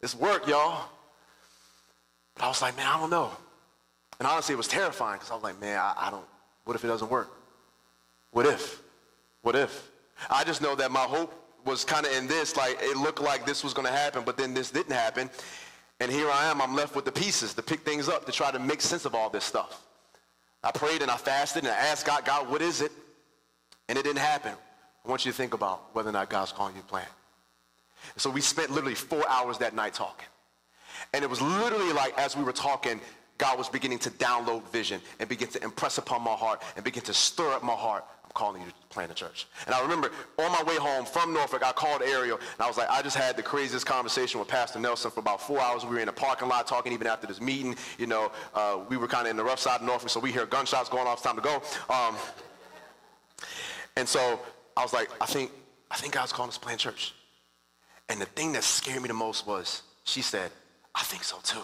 It's work, y'all. But I was like, man, I don't know. And honestly, it was terrifying because I was like, man, I, I don't, what if it doesn't work? What if? What if? I just know that my hope was kind of in this, like it looked like this was going to happen, but then this didn't happen. And here I am, I'm left with the pieces to pick things up, to try to make sense of all this stuff. I prayed and I fasted and I asked God, God, what is it? And it didn't happen. I want you to think about whether or not God's calling you to plan. And so we spent literally four hours that night talking. And it was literally like as we were talking, God was beginning to download vision and begin to impress upon my heart and begin to stir up my heart. I'm calling you to plant a church. And I remember on my way home from Norfolk, I called Ariel and I was like, I just had the craziest conversation with Pastor Nelson for about four hours. We were in a parking lot talking even after this meeting. You know, uh, we were kind of in the rough side of Norfolk, so we hear gunshots going off. It's time to go. Um, and so I was like, I think, I think God's calling us to plant church. And the thing that scared me the most was she said, I think so too.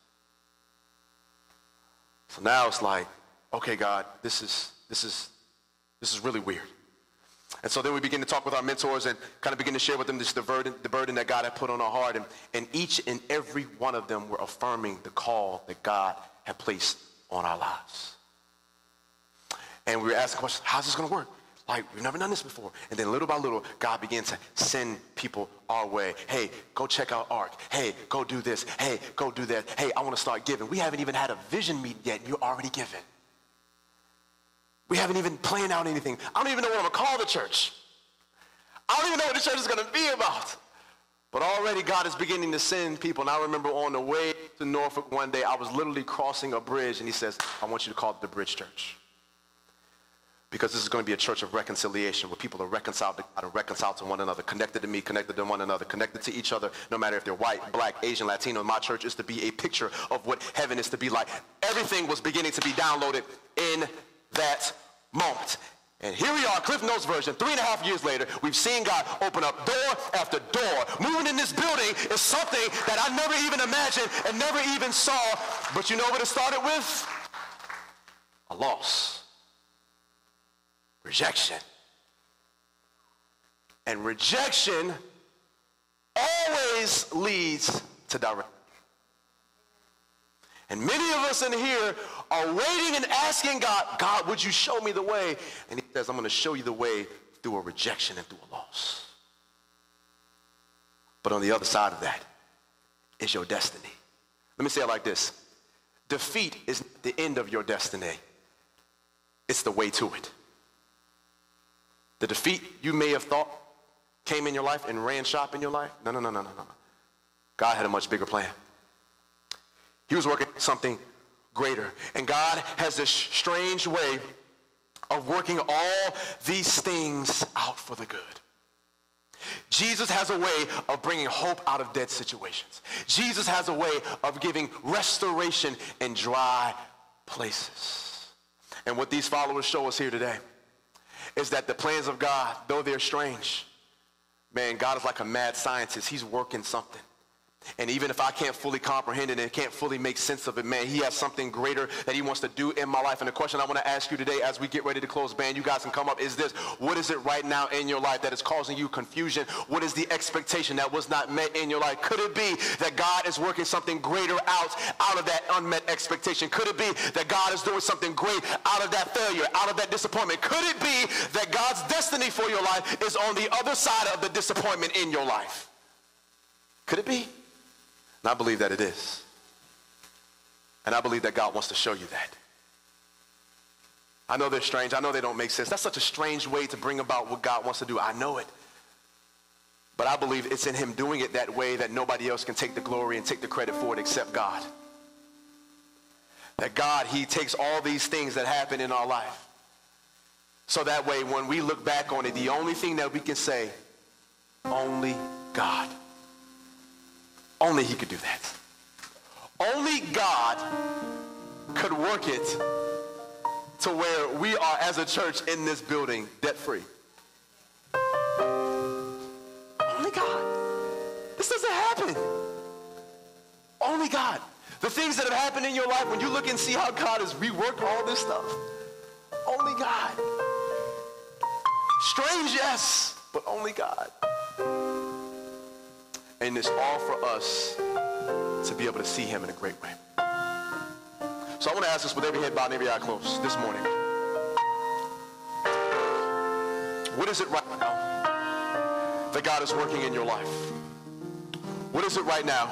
So now it's like, okay, God, this is, this is, this is really weird. And so then we begin to talk with our mentors and kind of begin to share with them this, the, burden, the burden that God had put on our heart. And, and each and every one of them were affirming the call that God had placed on our lives. And we were asking questions, how's this going to work? Like, we've never done this before. And then little by little, God began to send people our way. Hey, go check out ARC. Hey, go do this. Hey, go do that. Hey, I want to start giving. We haven't even had a vision meeting yet, and you're already giving. We haven't even planned out anything. I don't even know what I'm going to call the church. I don't even know what the church is going to be about. But already God is beginning to send people. And I remember on the way to Norfolk one day, I was literally crossing a bridge, and he says, I want you to call it the Bridge Church. Because this is going to be a church of reconciliation where people are reconciled to God and reconciled to one another, connected to me, connected to one another, connected to each other, no matter if they're white, black, Asian, Latino. My church is to be a picture of what heaven is to be like. Everything was beginning to be downloaded in that moment. And here we are, Cliff Notes version, three and a half years later, we've seen God open up door after door. Moving in this building is something that I never even imagined and never even saw. But you know what it started with? A loss. Rejection. And rejection always leads to direction. And many of us in here are waiting and asking God, God, would you show me the way? And he says, I'm going to show you the way through a rejection and through a loss. But on the other side of that is your destiny. Let me say it like this. Defeat is the end of your destiny. It's the way to it. The defeat you may have thought came in your life and ran shop in your life. No, no, no, no, no, no. God had a much bigger plan. He was working something greater. And God has this strange way of working all these things out for the good. Jesus has a way of bringing hope out of dead situations. Jesus has a way of giving restoration in dry places. And what these followers show us here today is that the plans of God, though they're strange, man, God is like a mad scientist. He's working something. And even if I can't fully comprehend it and can't fully make sense of it, man, he has something greater that he wants to do in my life. And the question I want to ask you today as we get ready to close, band, you guys can come up, is this: what is it right now in your life that is causing you confusion? What is the expectation that was not met in your life? Could it be that God is working something greater out, out of that unmet expectation? Could it be that God is doing something great out of that failure, out of that disappointment? Could it be that God's destiny for your life is on the other side of the disappointment in your life? Could it be? And I believe that it is. And I believe that God wants to show you that. I know they're strange. I know they don't make sense. That's such a strange way to bring about what God wants to do. I know it. But I believe it's in him doing it that way that nobody else can take the glory and take the credit for it except God. That God, he takes all these things that happen in our life. So that way when we look back on it, the only thing that we can say, only God. Only he could do that. Only God could work it to where we are as a church in this building debt-free. Only God. This doesn't happen. Only God. The things that have happened in your life, when you look and see how God has reworked all this stuff, only God. Strange, yes, but only God. And it's all for us to be able to see him in a great way. So I want to ask us with every head bowed and every eye closed this morning. What is it right now that God is working in your life? What is it right now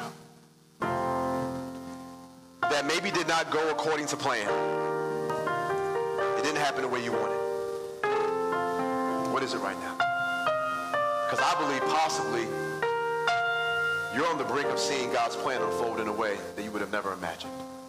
that maybe did not go according to plan? It didn't happen the way you wanted. What is it right now? Because I believe possibly you're on the brink of seeing God's plan unfold in a way that you would have never imagined.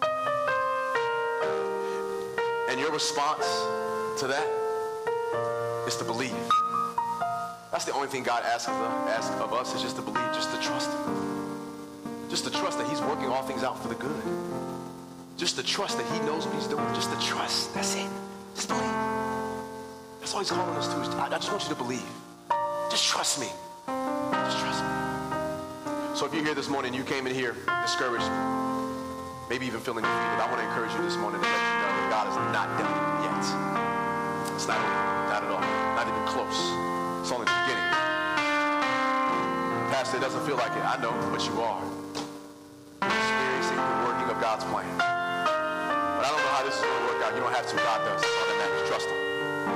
And your response to that is to believe. That's the only thing God asks of, asks of us, is just to believe, just to trust him. Just to trust that he's working all things out for the good. Just to trust that he knows what he's doing. Just to trust. That's it. Just believe. That's all he's calling us to. I, I just want you to believe. Just trust me. Just trust me. So if you're here this morning, you came in here discouraged, maybe even feeling defeated, I want to encourage you this morning to let you know that God is not done yet. It's not over. Not at all. Not even close. It's only the beginning. Pastor, it doesn't feel like it. I know, but you are. Experiencing the working of God's plan. But I don't know how this is going to work out. You don't have to. God does. That's all that matters. Trust him.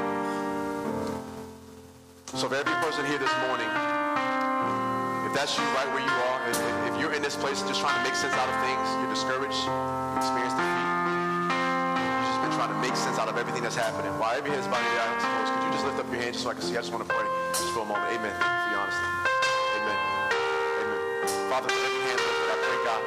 So for every person here this morning, if that's you right where you are, if, if you're in this place just trying to make sense out of things, you're discouraged, you experience defeat, you've just been trying to make sense out of everything that's happening. While every head is bowed and every eye is closed, could you just lift up your hand just so I can see? I just want to pray just for a moment. Amen. Thank you for your honesty. Amen. Amen. Father, for every hand lifted, I pray, God,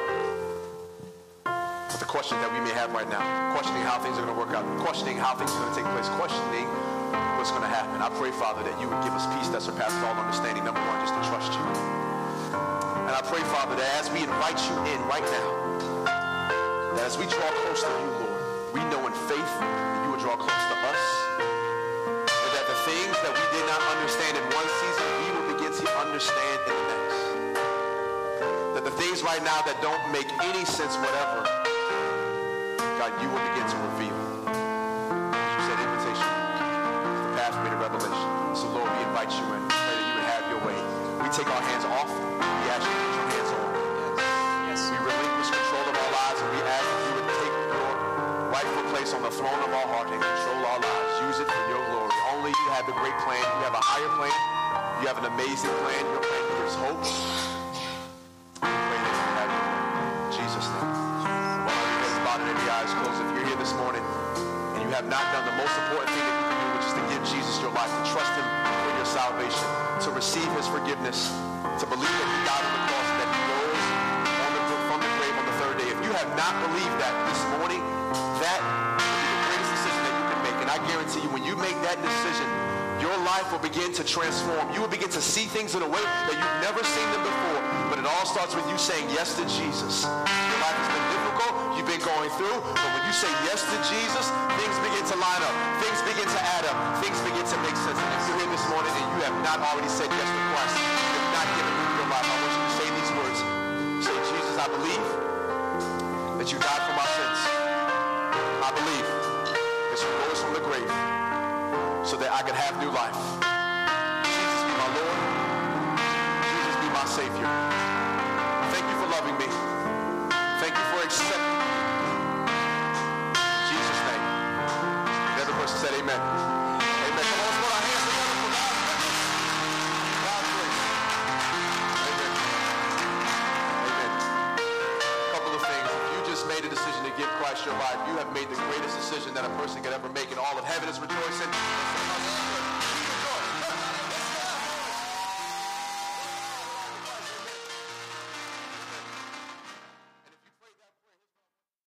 for the question that we may have right now, questioning how things are going to work out, questioning how things are going to take place, questioning what's going to happen. I pray, Father, that you would give us peace that surpasses all understanding. Number one, just to trust you. And I pray, Father, that as we invite you in right now, that as we draw close to you, Lord, we know in faith that you will draw close to us, and that the things that we did not understand in one season, we will begin to understand in the next. That the things right now that don't make any sense whatever, God, you will begin to reveal. You said invitation, the pathway to revelation. So, Lord, we invite you in. Pray that you would have your way. We take our hands off. We ask you to put your hands on. Yes. We relinquish control of our lives, and we ask that you would take your rightful place on the throne of our heart and control our lives. Use it for your glory. Only you have a great plan. You have a higher plan. You have an amazing plan. Your plan gives hope. We pray that you have your way. In Jesus' name. While every head is bowed and every eye is closed, if you're here this morning and you have not done the most important thing that you can do, which is to give Jesus your life, to trust him for your salvation, to receive his forgiveness, to believe that he died on the cross and that he rose on the, from the grave on the third day. If you have not believed that this morning, that will be the greatest decision that you can make. And I guarantee you, when you make that decision, your life will begin to transform. You will begin to see things in a way that you've never seen them before. But it all starts with you saying yes to Jesus. Your life has been difficult. You've been going through. But when you say yes to Jesus, things begin to line up. Things begin to add up. Things begin to make sense. And if you're here this morning and you have not already said yes to Christ, you have not given him your life, I want you to say these words. Say, Jesus, I believe that you died for my sins. I believe that you rose from the grave so that I could have new life. Jesus, be my Lord. Jesus, be my Savior. Thank you for loving me. Thank you for accepting me. In Jesus' name. And every person said amen. Amen. Come on, let's put our hands together for God's goodness. God's grace. Amen. Amen. A couple of things. If you just made a decision to give Christ your life, you have made the greatest decision that a person could ever make, and all of heaven is rejoicing.